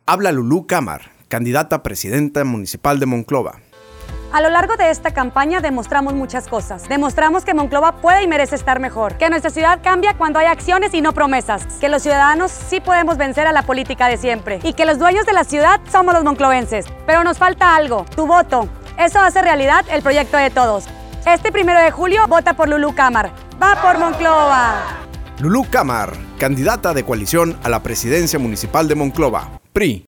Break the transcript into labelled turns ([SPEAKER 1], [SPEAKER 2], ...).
[SPEAKER 1] Habla Lulú Cámara, candidata a presidenta municipal de Monclova.
[SPEAKER 2] A lo largo de esta campaña demostramos muchas cosas. Demostramos que Monclova puede y merece estar mejor, que nuestra ciudad cambia cuando hay acciones y no promesas, que los ciudadanos sí podemos vencer a la política de siempre y que los dueños de la ciudad somos los monclovenses. Pero nos falta algo, tu voto. Eso hace realidad el proyecto de todos. Este 1 de julio, vota por Lulú Cámara. ¡Va por Monclova!
[SPEAKER 1] Lulú Cámara, candidata de coalición a la presidencia municipal de Monclova, PRI.